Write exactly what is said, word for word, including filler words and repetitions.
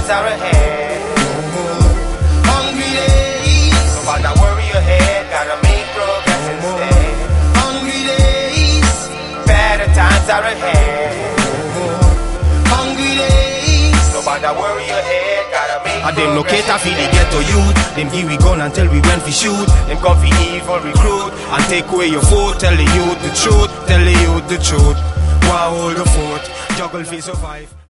times are ahead. Hungry days, no matter worry your head, gotta make progress instead. Hungry days, better times are ahead. Hungry days, no matter worry your head, gotta make progress. And them no cater for the ghetto youth. Them give we gun until we went for shoot. Them come for evil recruit and take away your food. Tell the youth the truth, tell the youth the truth. Why hold the fort, juggle for survive.